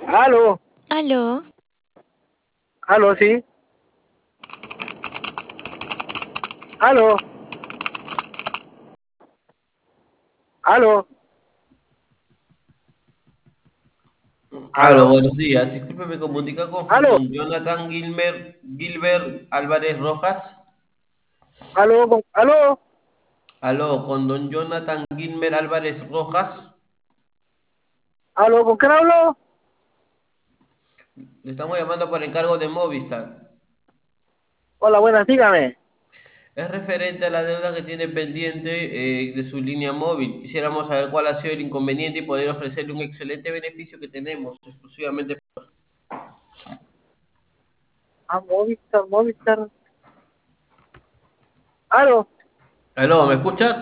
Aló, Aló, aló, sí, aló, aló, Aló, aló, buenos días. Disculpe, me comunica con aló, don Jonathan Gilbert Álvarez Rojas. aló, Aló, con don Jonathan Gilbert Álvarez Rojas. aló, ¿con quién hablo? Le estamos llamando por encargo de Movistar. Hola, buenas, dígame. Es referente a la deuda que tiene pendiente de su línea móvil. Quisiéramos saber cuál ha sido el inconveniente y poder ofrecerle un excelente beneficio que tenemos exclusivamente. Ah, Movistar, Movistar. Aló, Aló, ¿me escucha?